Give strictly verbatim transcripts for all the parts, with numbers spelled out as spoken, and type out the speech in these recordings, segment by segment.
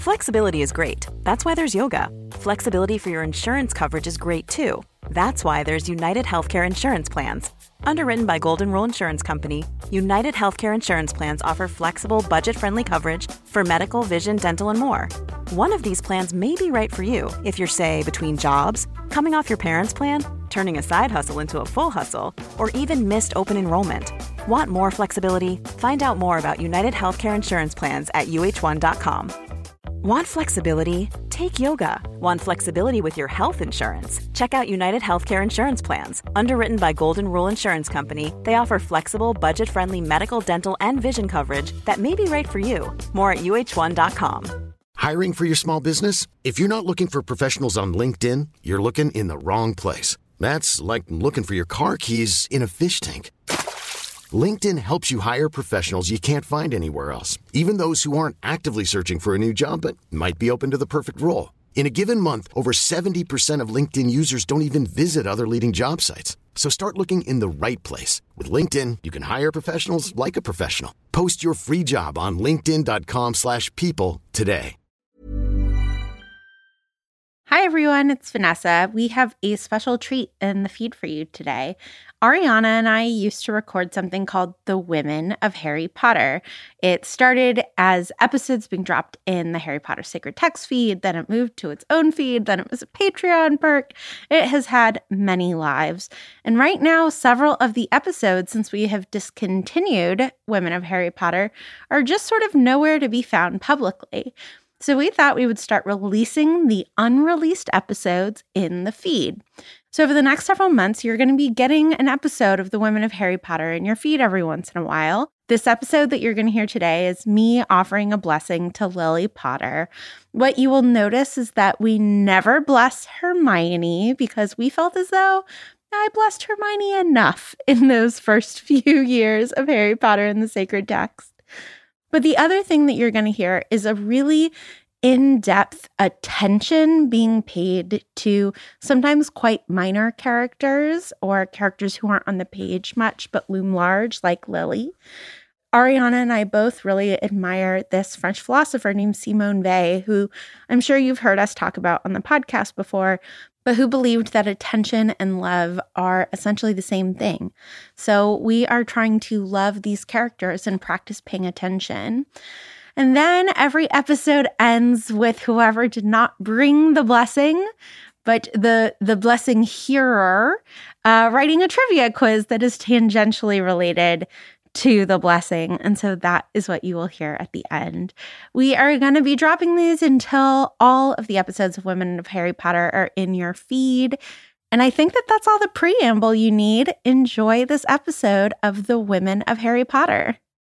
Flexibility is great. That's why there's yoga. Flexibility for your insurance coverage is great too. That's why there's United Healthcare Insurance Plans. Underwritten by Golden Rule Insurance Company, United Healthcare Insurance Plans offer flexible, budget-friendly coverage for medical, vision, dental, and more. One of these plans may be right for you if you're, say, between jobs, coming off your parents' plan, turning a side hustle into a full hustle, or even missed open enrollment. Want more flexibility? Find out more about United Healthcare Insurance Plans at U H one dot com. Want flexibility? Take yoga. Want flexibility with your health insurance? Check out United Healthcare Insurance Plans. Underwritten by Golden Rule Insurance Company, they offer flexible, budget-friendly medical, dental, and vision coverage that may be right for you. More at U H one dot com. Hiring for your small business? If you're not looking for professionals on LinkedIn, you're looking in the wrong place. That's like looking for your car keys in a fish tank. LinkedIn helps you hire professionals you can't find anywhere else, even those who aren't actively searching for a new job but might be open to the perfect role. In a given month, over seventy percent of LinkedIn users don't even visit other leading job sites. So start looking in the right place. With LinkedIn, you can hire professionals like a professional. Post your free job on linkedin dot com slash people today. Hi, everyone. It's Vanessa. We have a special treat in the feed for you today. Ariana and I used to record something called The Women of Harry Potter. It started as episodes being dropped in the Harry Potter Sacred Text feed, then it moved to its own feed, then it was a Patreon perk. It has had many lives. And right now, several of the episodes, since we have discontinued Women of Harry Potter, are just sort of nowhere to be found publicly. So we thought we would start releasing the unreleased episodes in the feed. So over the next several months, you're going to be getting an episode of The Women of Harry Potter in your feed every once in a while. This episode that you're going to hear today is me offering a blessing to Lily Potter. What you will notice is that we never bless Hermione because we felt as though I blessed Hermione enough in those first few years of Harry Potter and the Sacred Text. But the other thing that you're going to hear is a really in-depth attention being paid to sometimes quite minor characters or characters who aren't on the page much but loom large, like Lily. Ariana and I both really admire this French philosopher named Simone Weil, who I'm sure you've heard us talk about on the podcast before, but who believed that attention and love are essentially the same thing. So we are trying to love these characters and practice paying attention. And then every episode ends with whoever did not bring the blessing, but the, the blessing hearer, uh, writing a trivia quiz that is tangentially related to the blessing. And so that is what you will hear at the end. We are going to be dropping these until all of the episodes of Women of Harry Potter are in your feed. And I think that that's all the preamble you need. Enjoy this episode of The Women of Harry Potter.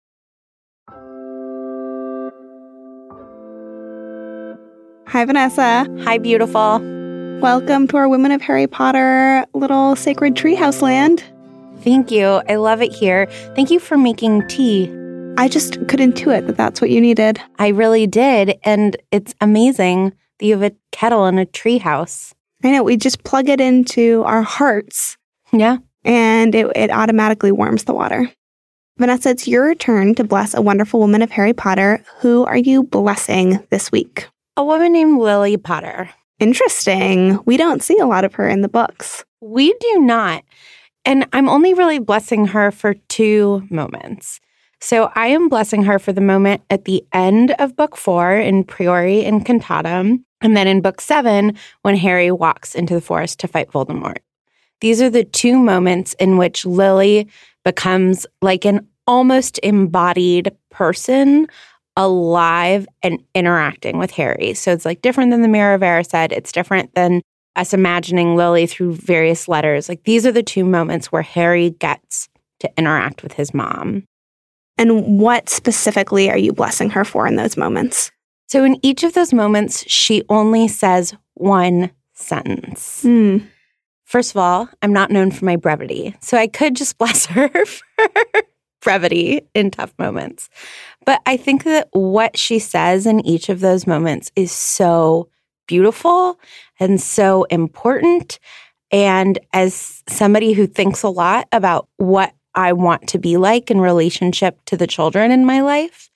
Hi, Vanessa. Hi, beautiful. Welcome to our Women of Harry Potter little sacred treehouse land. Thank you. I love it here. Thank you for making tea. I just could intuit that that's what you needed. I really did. And it's amazing that you have a kettle in a treehouse. I know. We just plug it into our hearts. Yeah. And it, it automatically warms the water. Vanessa, it's your turn to bless a wonderful woman of Harry Potter. Who are you blessing this week? A woman named Lily Potter. Interesting. We don't see a lot of her in the books. We do not. And I'm only really blessing her for two moments. So I am blessing her for the moment at the end of book four in Priori Incantatem, and then in book seven when Harry walks into the forest to fight Voldemort. These are the two moments in which Lily becomes like an almost embodied person, alive and interacting with Harry. So it's like different than the Mirror of Erised. It's different than us imagining Lily through various letters. Like these are the two moments where Harry gets to interact with his mom. And what specifically are you blessing her for in those moments? So in each of those moments, she only says one sentence. Mm. First of all, I'm not known for my brevity, so I could just bless her for brevity in tough moments. But I think that what she says in each of those moments is so beautiful and so important. And as somebody who thinks a lot about what I want to be like in relationship to the children in my life,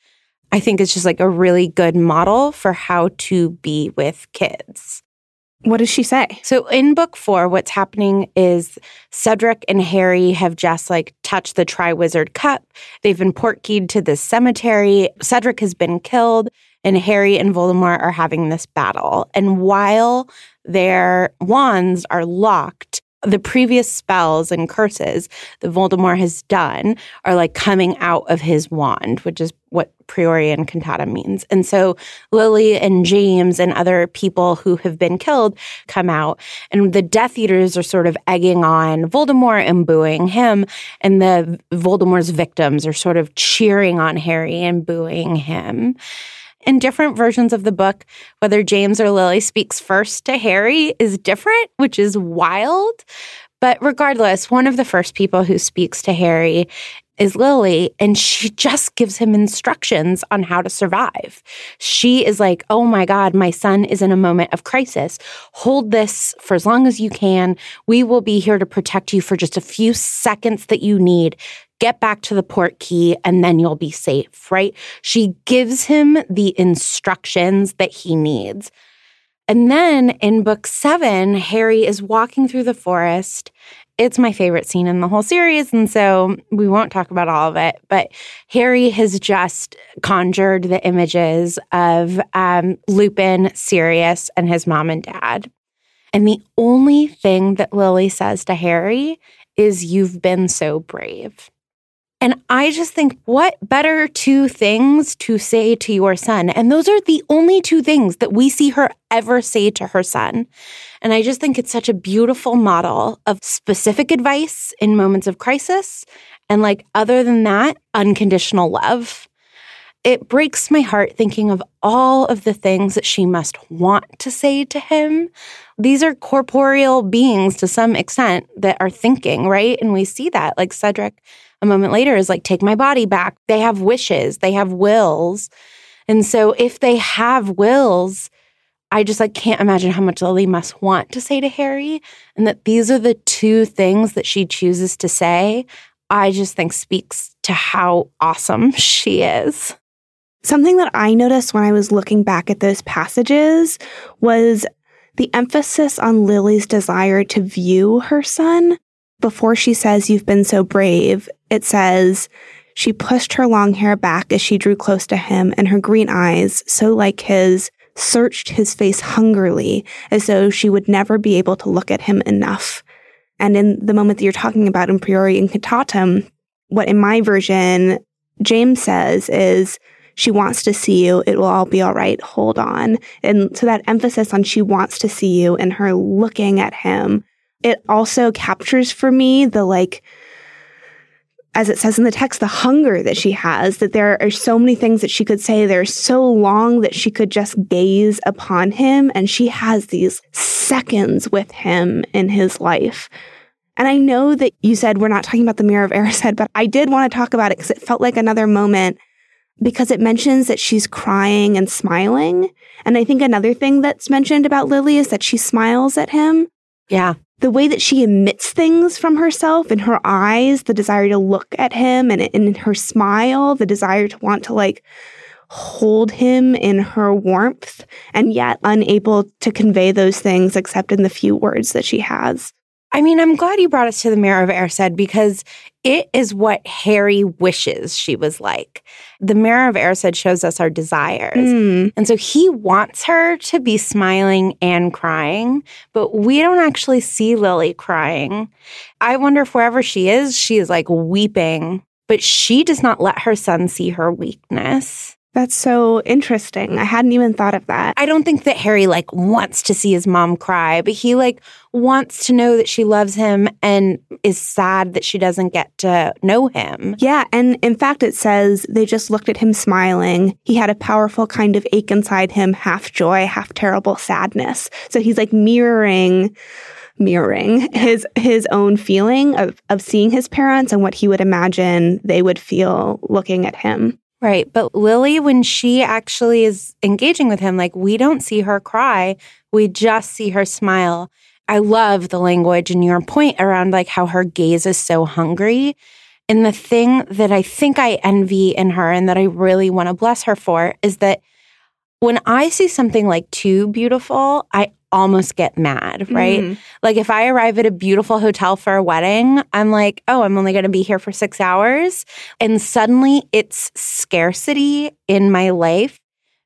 I think is just like a really good model for how to be with kids. What does she say? So in book four, what's happening is Cedric and Harry have just like touched the Triwizard Cup. They've been portkeyed to this cemetery. Cedric has been killed, and Harry and Voldemort are having this battle. And while their wands are locked, the previous spells and curses that Voldemort has done are like coming out of his wand, which is what Priori Incantata means. And so Lily and James and other people who have been killed come out, and the Death Eaters are sort of egging on Voldemort and booing him, and the Voldemort's victims are sort of cheering on Harry and booing him. In different versions of the book, whether James or Lily speaks first to Harry is different, which is wild. But regardless, one of the first people who speaks to Harry is Lily, and she just gives him instructions on how to survive. She is like, oh my God, my son is in a moment of crisis. Hold this for as long as you can. We will be here to protect you for just a few seconds that you need. Get back to the portkey, and then you'll be safe, right? She gives him the instructions that he needs. And then in book seven, Harry is walking through the forest. It's my favorite scene in the whole series, and so we won't talk about all of it. But Harry has just conjured the images of um, Lupin, Sirius, and his mom and dad. And the only thing that Lily says to Harry is, "You've been so brave." And I just think, what better two things to say to your son? And those are the only two things that we see her ever say to her son. And I just think it's such a beautiful model of specific advice in moments of crisis. And like, other than that, unconditional love. It breaks my heart thinking of all of the things that she must want to say to him. These are corporeal beings to some extent that are thinking, right? And we see that, like Cedric a moment later is like, take my body back. They have wishes, they have wills. And so if they have wills, I just like can't imagine how much Lily must want to say to Harry, and that these are the two things that she chooses to say. I just think speaks to how awesome she is. Something that I noticed when I was looking back at those passages was the emphasis on Lily's desire to view her son. Before she says, "You've been so brave," it says, "She pushed her long hair back as she drew close to him, and her green eyes, so like his, searched his face hungrily, as though she would never be able to look at him enough." And in the moment that you're talking about in Priori Incantatem, what in my version James says is, "She wants to see you. It will all be all right. Hold on." And so that emphasis on she wants to see you and her looking at him, it also captures for me the, like, as it says in the text, the hunger that she has, that there are so many things that she could say. They're so long that she could just gaze upon him. And she has these seconds with him in his life. And I know that you said we're not talking about the Mirror of Erised, but I did want to talk about it because it felt like another moment, because it mentions that she's crying and smiling. And I think another thing that's mentioned about Lily is that she smiles at him. Yeah. The way that she emits things from herself in her eyes, the desire to look at him, and in her smile, the desire to want to like hold him in her warmth, and yet unable to convey those things except in the few words that she has. I mean, I'm glad you brought us to the Mirror of Erised, because it is what Harry wishes she was like. The Mirror of Erised shows us our desires. Mm. And so he wants her to be smiling and crying, but we don't actually see Lily crying. I wonder if wherever she is, she is like weeping, but she does not let her son see her weakness. That's so interesting. I hadn't even thought of that. I don't think that Harry like wants to see his mom cry, but he like wants to know that she loves him and is sad that she doesn't get to know him. Yeah, and in fact it says they just looked at him smiling. He had a powerful kind of ache inside him, half joy, half terrible sadness. So he's like mirroring mirroring his his own feeling of of seeing his parents and what he would imagine they would feel looking at him. Right. But Lily, when she actually is engaging with him, like, we don't see her cry. We just see her smile. I love the language and your point around like how her gaze is so hungry. And the thing that I think I envy in her and that I really want to bless her for is that when I see something like too beautiful, I almost get mad, right? Mm. Like if I arrive at a beautiful hotel for a wedding, I'm like, oh, I'm only going to be here for six hours. And suddenly it's scarcity in my life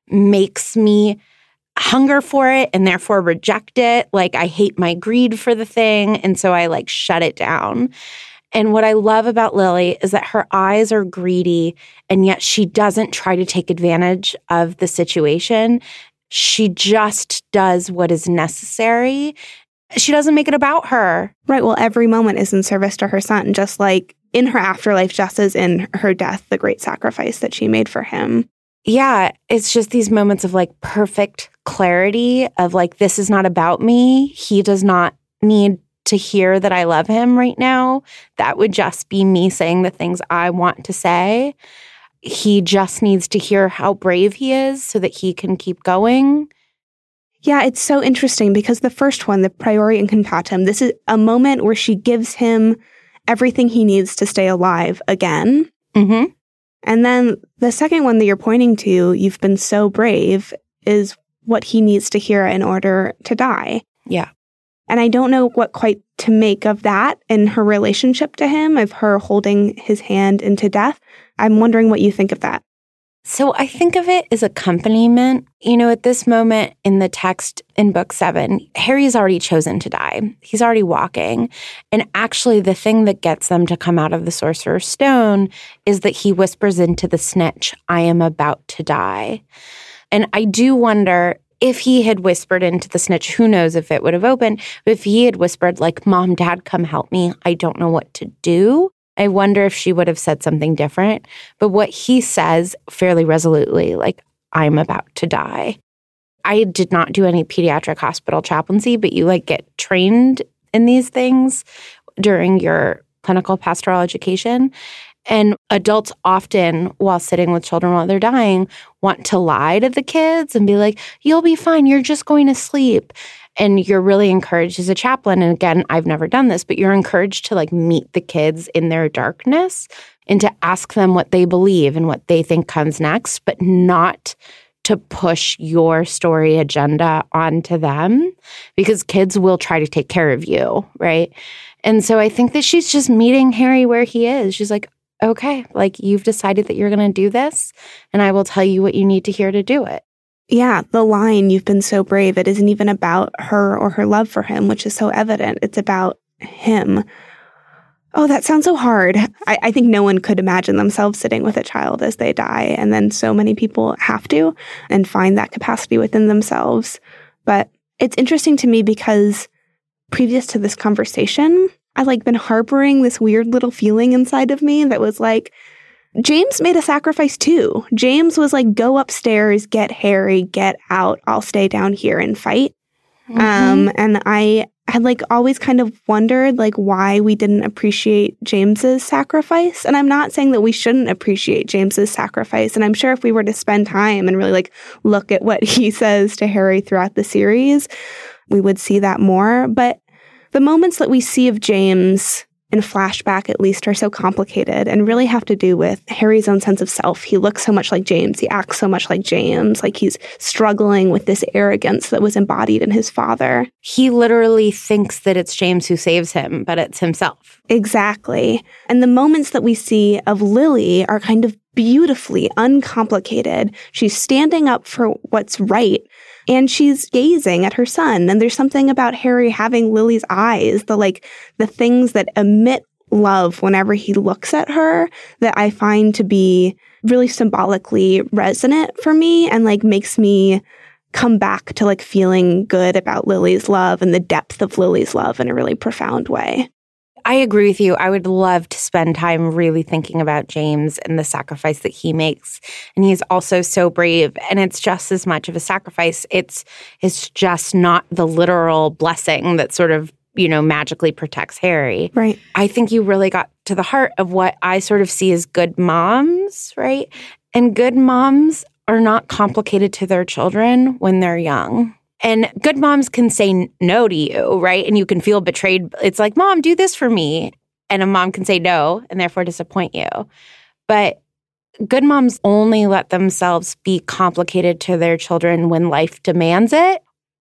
makes me hunger for it and therefore reject it. Like I hate my greed for the thing. And so I like shut it down. And what I love about Lily is that her eyes are greedy, and yet she doesn't try to take advantage of the situation. She just does what is necessary. She doesn't make it about her. Right. Well, every moment is in service to her son, just like in her afterlife, just as in her death, the great sacrifice that she made for him. Yeah. It's just these moments of like perfect clarity of like, this is not about me. He does not need to hear that I love him right now. That would just be me saying the things I want to say. He just needs to hear how brave he is so that he can keep going. Yeah, it's so interesting because the first one, the priori incantatem, this is a moment where she gives him everything he needs to stay alive again. Mm-hmm. And then the second one that you're pointing to, you've been so brave, is what he needs to hear in order to die. Yeah. And I don't know what quite to make of that in her relationship to him, of her holding his hand into death. I'm wondering what you think of that. So I think of it as accompaniment. You know, at this moment in the text in book seven, Harry's already chosen to die. He's already walking. And actually the thing that gets them to come out of the Sorcerer's Stone is that he whispers into the snitch, I am about to die. And I do wonder, if he had whispered into the snitch, who knows if it would have opened. But if he had whispered like, Mom, Dad, come help me. I don't know what to do. I wonder if she would have said something different. But what he says fairly resolutely, like, I'm about to die. I did not do any pediatric hospital chaplaincy, but you like get trained in these things during your clinical pastoral education. And adults often, while sitting with children while they're dying, want to lie to the kids and be like, you'll be fine. You're just going to sleep. And you're really encouraged as a chaplain. And again, I've never done this, but you're encouraged to like meet the kids in their darkness and to ask them what they believe and what they think comes next, but not to push your story agenda onto them, because kids will try to take care of you, right? And so I think that she's just meeting Harry where he is. She's like, okay, like you've decided that you're going to do this, and I will tell you what you need to hear to do it. Yeah, the line, you've been so brave, it isn't even about her or her love for him, which is so evident. It's about him. Oh, that sounds so hard. I, I think no one could imagine themselves sitting with a child as they die, and then so many people have to and find that capacity within themselves. But it's interesting to me because previous to this conversation, I like been harboring this weird little feeling inside of me that was like, James made a sacrifice too. James was like, go upstairs, get Harry, get out. I'll stay down here and fight. Mm-hmm. Um, and I had like always kind of wondered like why we didn't appreciate James's sacrifice. And I'm not saying that we shouldn't appreciate James's sacrifice. And I'm sure if we were to spend time and really like look at what he says to Harry throughout the series, we would see that more. But the moments that we see of James in flashback, at least, are so complicated and really have to do with Harry's own sense of self. He looks so much like James. He acts so much like James. Like he's struggling with this arrogance that was embodied in his father. He literally thinks that it's James who saves him, but it's himself. Exactly. And the moments that we see of Lily are kind of beautifully uncomplicated. She's standing up for what's right. And she's gazing at her son. And there's something about Harry having Lily's eyes, the like the things that emit love whenever he looks at her, that I find to be really symbolically resonant for me and like makes me come back to like feeling good about Lily's love and the depth of Lily's love in a really profound way. I agree with you. I would love to spend time really thinking about James and the sacrifice that he makes. And he's also so brave. And it's just as much of a sacrifice. It's it's just not the literal blessing that sort of, you know, magically protects Harry. Right. I think you really got to the heart of what I sort of see as good moms, right? And good moms are not complicated to their children when they're young. And good moms can say no to you, right? And you can feel betrayed. It's like, Mom, do this for me. And a mom can say no and therefore disappoint you. But good moms only let themselves be complicated to their children when life demands it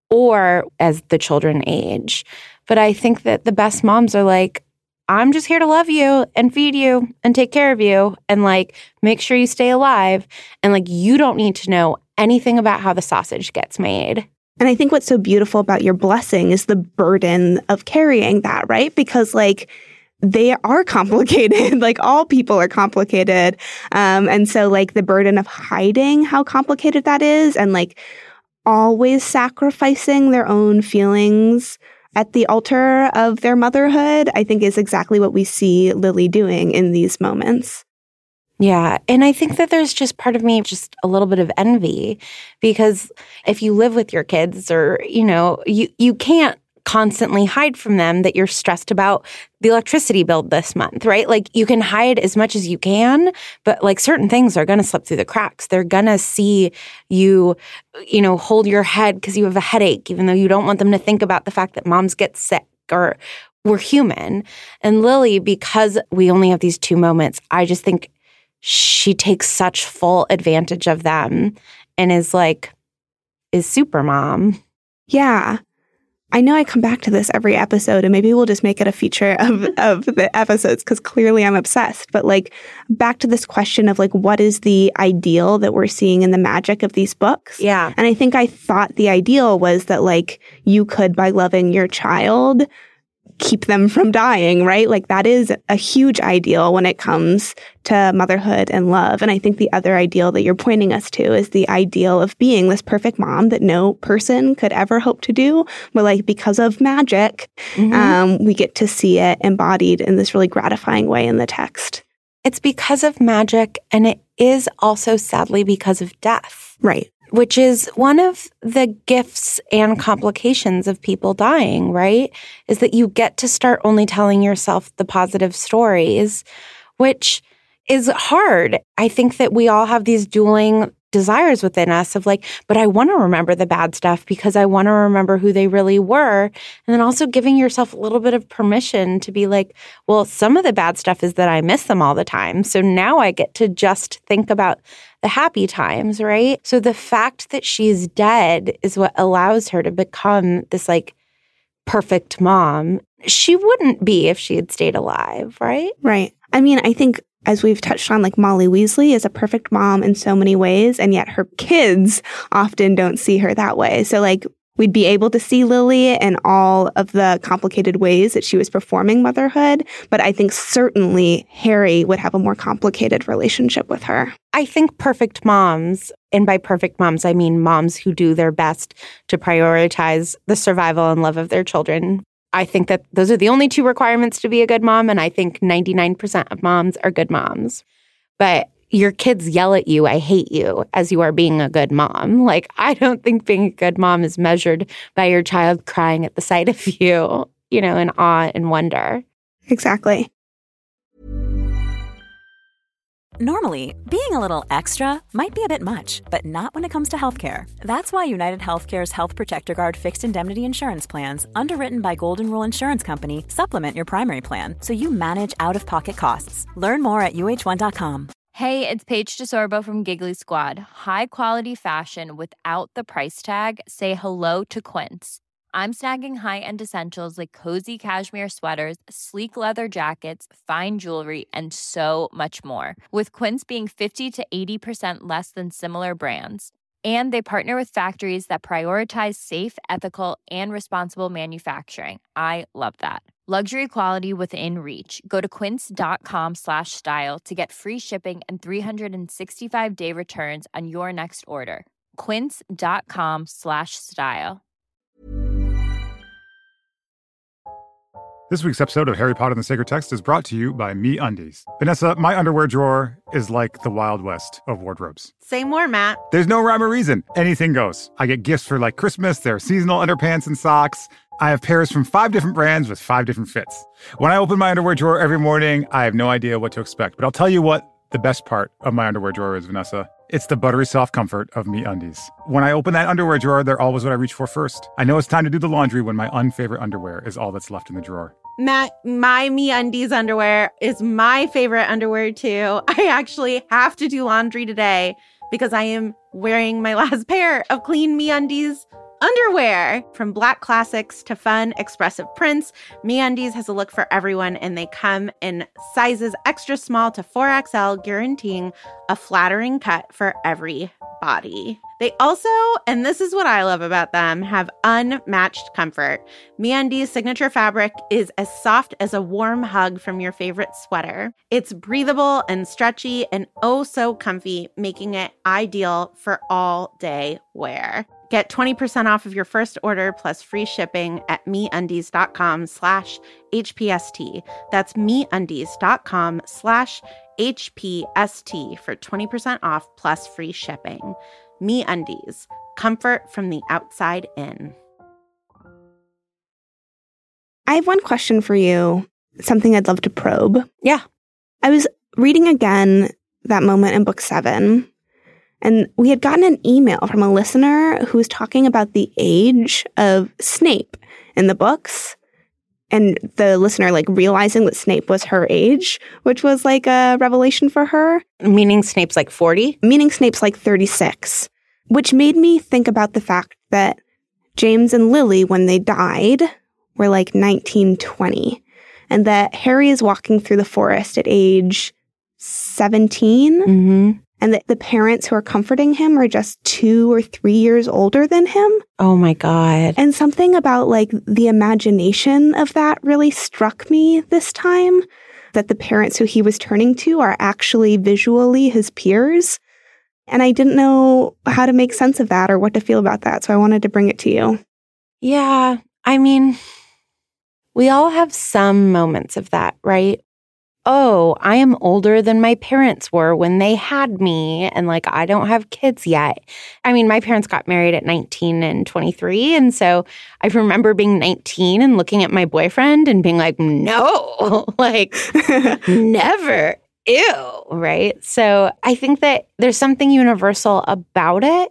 or as the children age. But I think that the best moms are like, I'm just here to love you and feed you and take care of you and like make sure you stay alive. And like you don't need to know anything about how the sausage gets made. And I think what's so beautiful about your blessing is the burden of carrying that, right? Because like they are complicated, like all people are complicated. Um, and so like the burden of hiding how complicated that is and like always sacrificing their own feelings at the altar of their motherhood, I think is exactly what we see Lily doing in these moments. Yeah. And I think that there's just part of me, just a little bit of envy, because if you live with your kids or, you know, you, you can't constantly hide from them that you're stressed about the electricity bill this month, right? Like you can hide as much as you can, but like certain things are going to slip through the cracks. They're going to see you, you know, hold your head because you have a headache, even though you don't want them to think about the fact that moms get sick or we're human. And Lily, because we only have these two moments, I just think she takes such full advantage of them and is like, is super mom. Yeah. I know I come back to this every episode, and maybe we'll just make it a feature of, of the episodes because clearly I'm obsessed. But like back to this question of like, what is the ideal that we're seeing in the magic of these books? Yeah. And I think I thought the ideal was that like you could, by loving your child, keep them from dying, right? Like that is a huge ideal when it comes to motherhood and love. And I think the other ideal that you're pointing us to is the ideal of being this perfect mom that no person could ever hope to do. But like because of magic, mm-hmm. um, we get to see it embodied in this really gratifying way in the text. It's because of magic, and it is also sadly because of death. Right. Which is one of the gifts and complications of people dying, right? Is that you get to start only telling yourself the positive stories, which is hard. I think that we all have these dueling desires within us of like, but I want to remember the bad stuff because I want to remember who they really were. And then also giving yourself a little bit of permission to be like, well, some of the bad stuff is that I miss them all the time. So now I get to just think about the happy times, right? So the fact that she's dead is what allows her to become this like perfect mom. She wouldn't be if she had stayed alive, right? Right. I mean, I think as we've touched on, like Molly Weasley is a perfect mom in so many ways, and yet her kids often don't see her that way. So like we'd be able to see Lily in all of the complicated ways that she was performing motherhood, but I think certainly Harry would have a more complicated relationship with her. I think perfect moms, and by perfect moms, I mean moms who do their best to prioritize the survival and love of their children. I think that those are the only two requirements to be a good mom, and I think ninety-nine percent of moms are good moms. But your kids yell at you, I hate you, as you are being a good mom. Like, I don't think being a good mom is measured by your child crying at the sight of you, you know, in awe and wonder. Exactly. Normally, being a little extra might be a bit much, but not when it comes to healthcare. That's why United Healthcare's Health Protector Guard fixed indemnity insurance plans, underwritten by Golden Rule Insurance Company, supplement your primary plan so you manage out-of-pocket costs. Learn more at U H one dot com. Hey, it's Paige DeSorbo from Giggly Squad. High quality fashion without the price tag. Say hello to Quince. I'm snagging high-end essentials like cozy cashmere sweaters, sleek leather jackets, fine jewelry, and so much more. With Quince being fifty to eighty percent less than similar brands. And they partner with factories that prioritize safe, ethical, and responsible manufacturing. I love that. Luxury quality within reach. Go to quince.com slash style to get free shipping and three sixty-five day returns on your next order. Quince.com slash style. This week's episode of Harry Potter and the Sacred Text is brought to you by MeUndies. Vanessa, my underwear drawer is like the Wild West of wardrobes. Say more, Matt. There's no rhyme or reason. Anything goes. I get gifts for like Christmas. There are seasonal underpants and socks. I have pairs from five different brands with five different fits. When I open my underwear drawer every morning, I have no idea what to expect. But I'll tell you what the best part of my underwear drawer is, Vanessa. It's the buttery soft comfort of MeUndies. When I open that underwear drawer, they're always what I reach for first. I know it's time to do the laundry when my unfavorite underwear is all that's left in the drawer. Matt, my MeUndies underwear is my favorite underwear too. I actually have to do laundry today because I am wearing my last pair of clean MeUndies underwear. From black classics to fun, expressive prints, MeUndies has a look for everyone, and they come in sizes extra small to four X L, guaranteeing a flattering cut for every body. They also, and this is what I love about them, have unmatched comfort. MeUndies' signature fabric is as soft as a warm hug from your favorite sweater. It's breathable and stretchy and oh so comfy, making it ideal for all-day wear. Get twenty percent off of your first order plus free shipping at MeUndies.com slash HPST. That's MeUndies.com slash HPST for twenty percent off plus free shipping. MeUndies, comfort from the outside in. I have one question for you, something I'd love to probe. Yeah. I was reading again that moment in book seven, and we had gotten an email from a listener who was talking about the age of Snape in the books. And the listener, like, realizing that Snape was her age, which was, like, a revelation for her. Meaning Snape's, like, forty? Meaning Snape's, like, thirty-six. Which made me think about the fact that James and Lily, when they died, were, like, nineteen, twenty. And that Harry is walking through the forest at age seventeen. Mm-hmm. And that the parents who are comforting him are just two or three years older than him. Oh, my God. And something about, like, the imagination of that really struck me this time, that the parents who he was turning to are actually visually his peers. And I didn't know how to make sense of that or what to feel about that, so I wanted to bring it to you. Yeah, I mean, we all have some moments of that, right? Oh, I am older than my parents were when they had me, and, like, I don't have kids yet. I mean, my parents got married at nineteen and twenty-three, and so I remember being nineteen and looking at my boyfriend and being like, no, like, never, ew, right? So I think that there's something universal about it.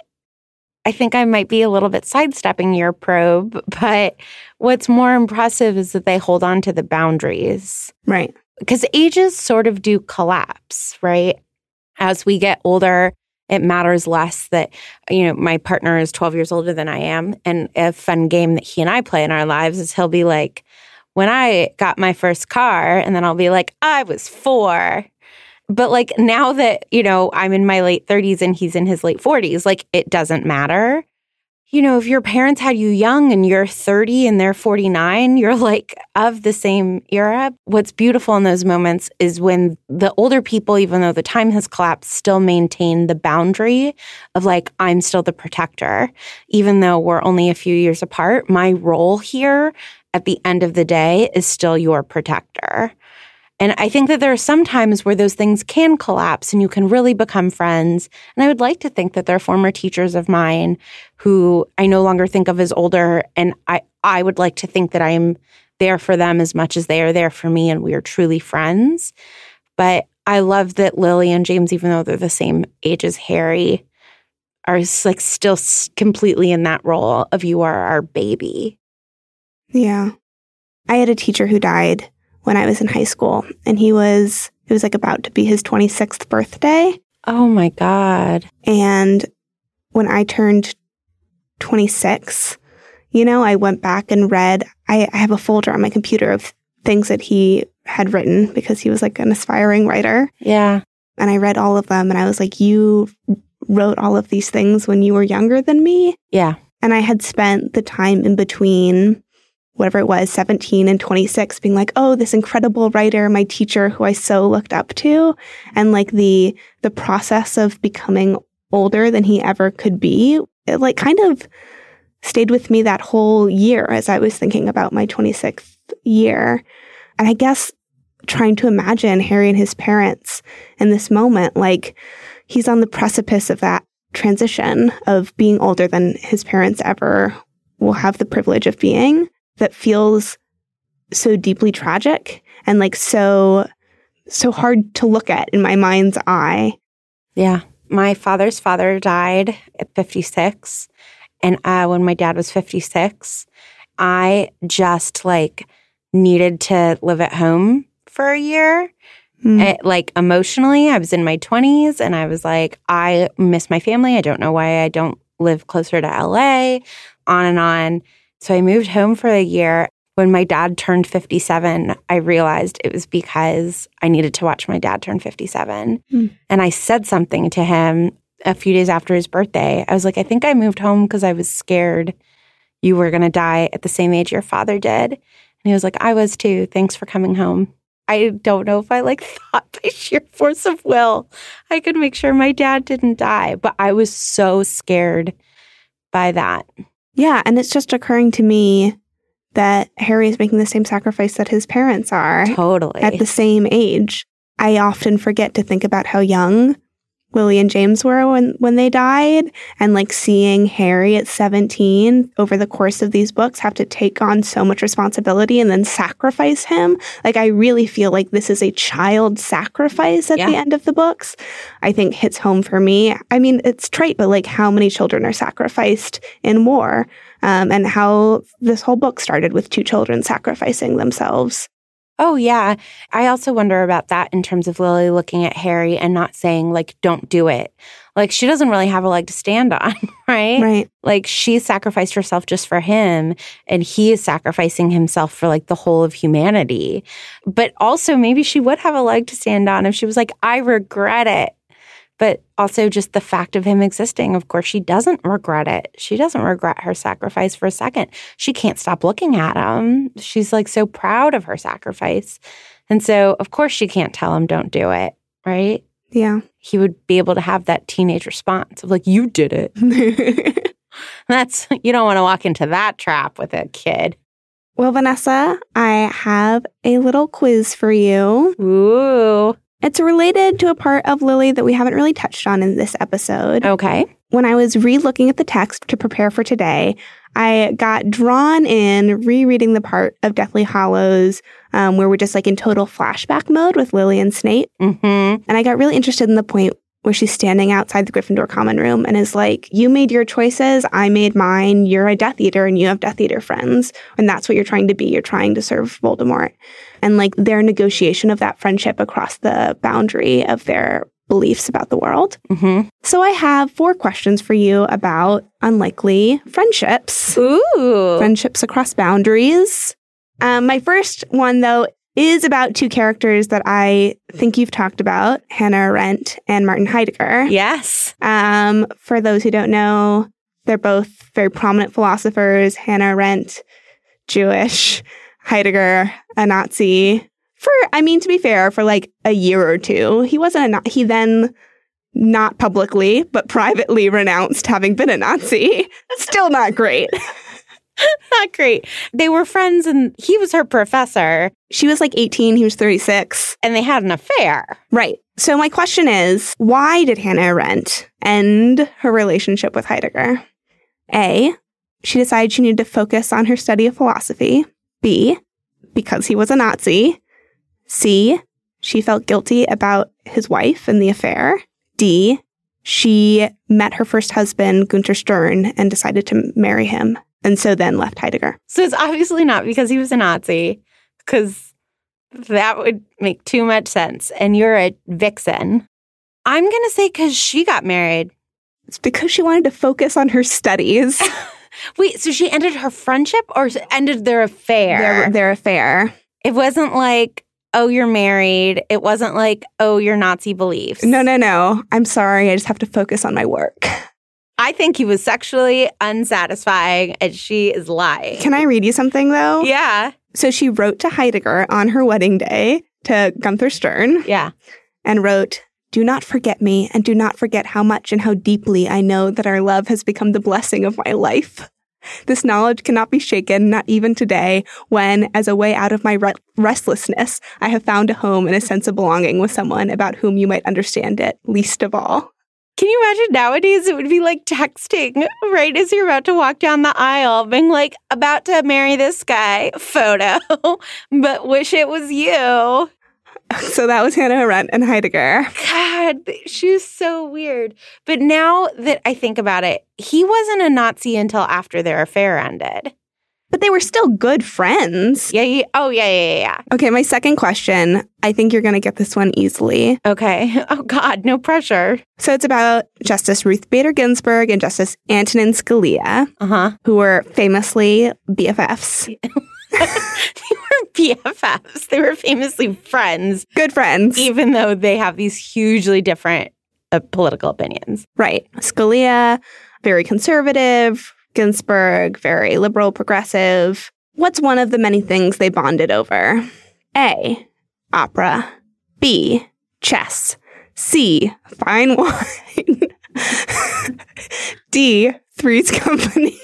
I think I might be a little bit sidestepping your probe, but what's more impressive is that they hold on to the boundaries. Right. Because ages sort of do collapse, right? As we get older, it matters less that, you know, my partner is twelve years older than I am. And a fun game that he and I play in our lives is he'll be like, when I got my first car, and then I'll be like, I was four. But, like, now that, you know, I'm in my late thirties and he's in his late forties, like, it doesn't matter. You know, if your parents had you young and you're thirty and they're forty-nine, you're, like, of the same era. What's beautiful in those moments is when the older people, even though the time has collapsed, still maintain the boundary of, like, I'm still the protector. Even though we're only a few years apart, my role here at the end of the day is still your protector. And I think that there are some times where those things can collapse and you can really become friends. And I would like to think that there are former teachers of mine who I no longer think of as older. And I, I would like to think that I'm there for them as much as they are there for me, and we are truly friends. But I love that Lily and James, even though they're the same age as Harry, are, like, still completely in that role of you are our baby. Yeah. I had a teacher who died when I was in high school, and he was, it was like about to be his twenty-sixth birthday. Oh my God. And when I turned twenty-six, you know, I went back and read, I, I have a folder on my computer of things that he had written because he was like an aspiring writer. Yeah. And I read all of them, and I was like, you wrote all of these things when you were younger than me? Yeah. And I had spent the time in between whatever it was, seventeen and twenty-six, being like, oh, this incredible writer, my teacher who I so looked up to. And like the the process of becoming older than he ever could be, it like kind of stayed with me that whole year as I was thinking about my twenty-sixth year. And I guess trying to imagine Harry and his parents in this moment, like he's on the precipice of that transition of being older than his parents ever will have the privilege of being. That feels so deeply tragic and like so, so hard to look at in my mind's eye. Yeah. My father's father died at fifty-six. And uh, when my dad was fifty-six, I just like needed to live at home for a year. Mm. It, like emotionally, I was in my twenties and I was like, I miss my family. I don't know why I don't live closer to L A, on and on. So I moved home for a year. When my dad turned fifty-seven, I realized it was because I needed to watch my dad turn fifty-seven. Mm. And I said something to him a few days after his birthday. I was like, I think I moved home because I was scared you were going to die at the same age your father did. And he was like, I was too. Thanks for coming home. I don't know if I like thought by sheer force of will I could make sure my dad didn't die. But I was so scared by that. Yeah. And it's just occurring to me that Harry is making the same sacrifice that his parents are. Totally. At the same age. I often forget to think about how young Lily and James were when, when they died, and like seeing Harry at seventeen over the course of these books have to take on so much responsibility and then sacrifice him. Like, I really feel like this is a child sacrifice at yeah. the end of the books. I think hits home for me. I mean, it's trite, but like how many children are sacrificed in war, um, and how this whole book started with two children sacrificing themselves. Oh, yeah. I also wonder about that in terms of Lily looking at Harry and not saying, like, don't do it. Like, she doesn't really have a leg to stand on, right? Right. Like, she sacrificed herself just for him, and he is sacrificing himself for, like, the whole of humanity. But also, maybe she would have a leg to stand on if she was like, I regret it. But also just the fact of him existing, of course, she doesn't regret it. She doesn't regret her sacrifice for a second. She can't stop looking at him. She's like so proud of her sacrifice. And so, of course, she can't tell him, don't do it, right? Yeah. He would be able to have that teenage response of like, you did it. That's, you don't want to walk into that trap with a kid. Well, Vanessa, I have a little quiz for you. Ooh. It's related to a part of Lily that we haven't really touched on in this episode. Okay. When I was re-looking at the text to prepare for today, I got drawn in rereading the part of Deathly Hallows um, where we're just like in total flashback mode with Lily and Snape. Mm-hmm. And I got really interested in the point where she's standing outside the Gryffindor common room and is like, you made your choices, I made mine, you're a Death Eater and you have Death Eater friends. And that's what you're trying to be. You're trying to serve Voldemort. And like their negotiation of that friendship across the boundary of their beliefs about the world. Mm-hmm. So I have four questions for you about unlikely friendships. Ooh. Friendships across boundaries. Um, my first one, though, is about two characters that I think you've talked about, Hannah Arendt and Martin Heidegger. Yes. Um, for those who don't know, they're both very prominent philosophers. Hannah Arendt, Jewish. Heidegger, a Nazi. For, I mean, to be fair, for like a year or two. He wasn't a Nazi. He then, not publicly, but privately renounced having been a Nazi. Still not great. Not great. They were friends and he was her professor. She was like eighteen, he was thirty-six. And they had an affair. Right. So my question is, why did Hannah Arendt end her relationship with Heidegger? A, she decided she needed to focus on her study of philosophy. B, because he was a Nazi. C, she felt guilty about his wife and the affair. D, she met her first husband, Gunther Stern, and decided to marry him. And so then left Heidegger. So it's obviously not because he was a Nazi, because that would make too much sense. And you're a vixen. I'm going to say because she got married. It's because she wanted to focus on her studies. Wait, so she ended her friendship or ended their affair? Their, their affair. It wasn't like, oh, you're married. It wasn't like, oh, your Nazi beliefs. No, no, no. I'm sorry. I just have to focus on my work. I think he was sexually unsatisfying and she is lying. Can I read you something, though? Yeah. So she wrote to Heidegger on her wedding day, to Gunther Stern. Yeah. And wrote, do not forget me, and do not forget how much and how deeply I know that our love has become the blessing of my life. This knowledge cannot be shaken, not even today, when, as a way out of my re- restlessness, I have found a home and a sense of belonging with someone about whom you might understand it, least of all. Can you imagine nowadays it would be like texting right as you're about to walk down the aisle, being like, about to marry this guy, photo, but wish it was you. So that was Hannah Arendt and Heidegger. God, she's so weird. But now that I think about it, he wasn't a Nazi until after their affair ended. But they were still good friends. Yeah, yeah. Oh, yeah, yeah, yeah. Okay, my second question. I think you're going to get this one easily. Okay. Oh, God, no pressure. So it's about Justice Ruth Bader Ginsburg and Justice Antonin Scalia, Uh-huh. who were famously B F Fs. They were B F Fs. They were famously friends. Good friends. Even though they have these hugely different uh, political opinions. Right. Scalia, very conservative. Ginsburg, very liberal, progressive. What's one of the many things they bonded over? A, opera. B, chess. C, fine wine. D, Three's Company.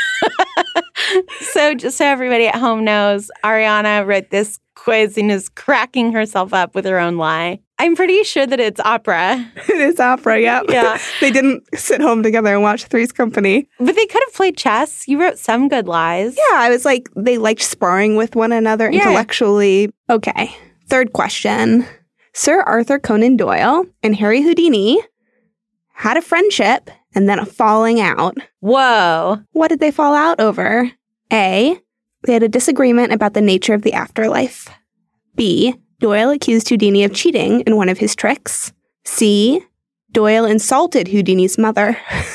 So just so everybody at home knows, Ariana wrote this quiz and is cracking herself up with her own lie. I'm pretty sure that it's opera. It is opera, yeah. Yeah. They didn't sit home together and watch Three's Company. But they could have played chess. You wrote some good lies. Yeah, I was like, they liked sparring with one another Yeah. intellectually. Okay, third question. Sir Arthur Conan Doyle and Harry Houdini had a friendship and then a falling out. Whoa. What did they fall out over? A, they had a disagreement about the nature of the afterlife. B, Doyle accused Houdini of cheating in one of his tricks. C, Doyle insulted Houdini's mother.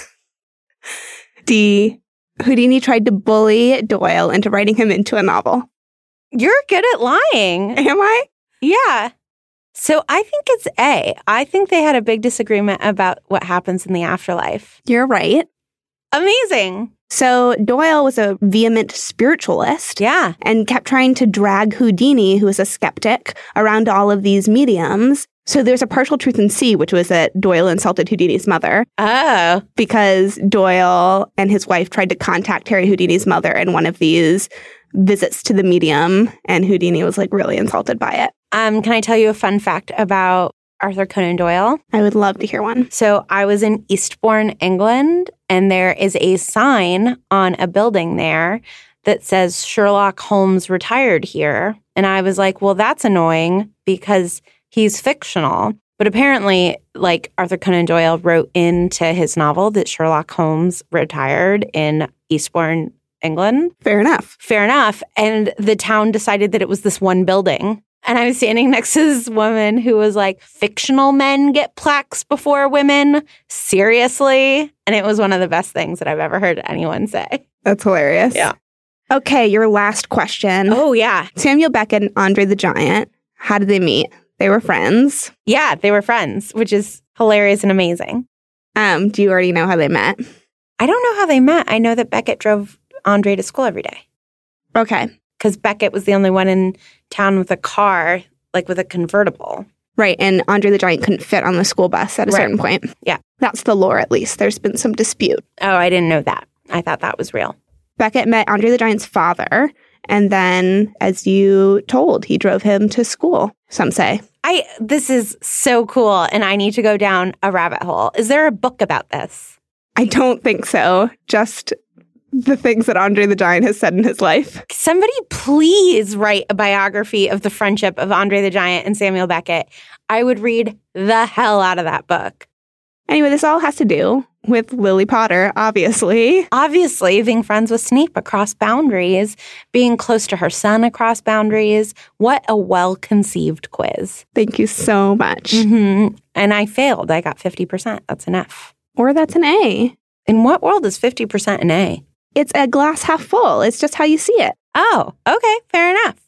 D, Houdini tried to bully Doyle into writing him into a novel. You're good at lying. Am I? Yeah. So I think it's A. I think they had a big disagreement about what happens in the afterlife. You're right. Amazing. So Doyle was a vehement spiritualist. Yeah. And kept trying to drag Houdini, who was a skeptic, around all of these mediums. So there's a partial truth in C, which was that Doyle insulted Houdini's mother. Oh. Because Doyle and his wife tried to contact Harry Houdini's mother in one of these visits to the medium, and Houdini was like really insulted by it. Um, can I tell you a fun fact about Arthur Conan Doyle? I would love to hear one. So I was in Eastbourne, England, and there is a sign on a building there that says Sherlock Holmes retired here. And I was like, well, that's annoying because he's fictional. But apparently, like, Arthur Conan Doyle wrote into his novel that Sherlock Holmes retired in Eastbourne, England. Fair enough. Fair enough. And the town decided that it was this one building. And I was standing next to this woman who was like, fictional men get plaques before women? Seriously? And it was one of the best things that I've ever heard anyone say. That's hilarious. Yeah. Okay, your last question. Oh, yeah. Samuel Beckett and Andre the Giant, how did they meet? They were friends. Yeah, they were friends, which is hilarious and amazing. Um, do you already know how they met? I don't know how they met. I know that Beckett drove Andre to school every day. Okay. Because Beckett was the only one in town with a car, like with a convertible. Right, and Andre the Giant couldn't fit on the school bus at a Right. certain point. Yeah. That's the lore, at least. There's been some dispute. Oh, I didn't know that. I thought that was real. Beckett met Andre the Giant's father, and then, as you told, he drove him to school, some say. I this is so cool, and I need to go down a rabbit hole. Is there a book about this? I don't think so. Just the things that Andre the Giant has said in his life. Somebody please write a biography of the friendship of Andre the Giant and Samuel Beckett. I would read the hell out of that book. Anyway, this all has to do with Lily Potter, obviously. Obviously, being friends with Snape across boundaries, being close to her son across boundaries. What a well-conceived quiz. Thank you so much. Mm-hmm. And I failed. I got fifty percent. That's an F. Or that's an A. In what world is fifty percent an A? It's a glass half full. It's just how you see it. Oh, okay. Fair enough.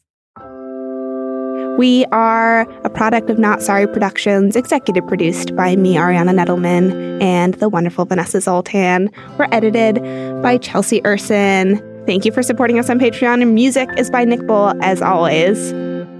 We are a product of Not Sorry Productions, executive produced by me, Ariana Nettleman, and the wonderful Vanessa Zoltan. We're edited by Chelsea Urson. Thank you for supporting us on Patreon, and music is by Nick Bull, as always.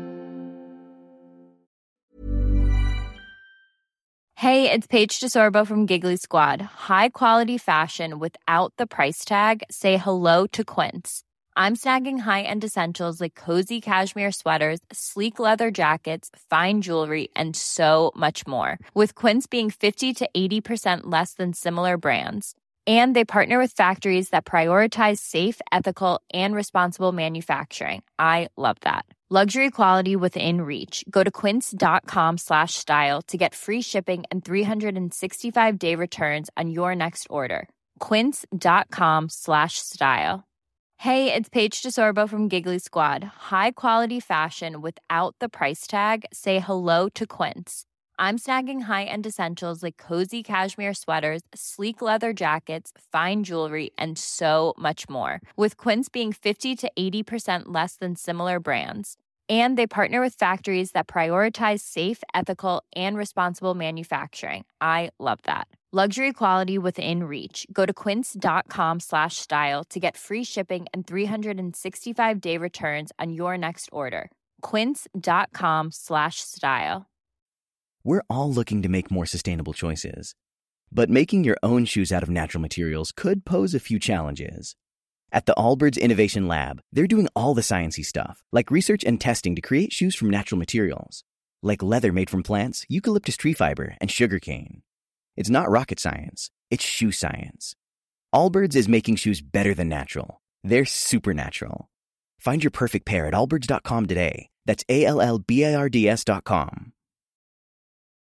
Hey, it's Paige DeSorbo from Giggly Squad. High quality fashion without the price tag. Say hello to Quince. I'm snagging high-end essentials like cozy cashmere sweaters, sleek leather jackets, fine jewelry, and so much more. With Quince being fifty to eighty percent less than similar brands. And they partner with factories that prioritize safe, ethical, and responsible manufacturing. I love that. Luxury quality within reach. Go to quince.com slash style to get free shipping and three sixty-five day returns on your next order. Quince.com slash style. Hey, it's Paige DeSorbo from Giggly Squad. High quality fashion without the price tag. Say hello to Quince. I'm snagging high-end essentials like cozy cashmere sweaters, sleek leather jackets, fine jewelry, and so much more. With Quince being fifty to eighty percent less than similar brands. And they partner with factories that prioritize safe, ethical, and responsible manufacturing. I love that. Luxury quality within reach. Go to quince.com slash style to get free shipping and three sixty-five day returns on your next order. Quince.com slash style. We're all looking to make more sustainable choices. But making your own shoes out of natural materials could pose a few challenges. At the Allbirds Innovation Lab, they're doing all the sciencey stuff, like research and testing to create shoes from natural materials, like leather made from plants, eucalyptus tree fiber, and sugarcane. It's not rocket science, it's shoe science. Allbirds is making shoes better than natural. They're supernatural. Find your perfect pair at allbirds dot com today. That's A L L B A R D S dot com.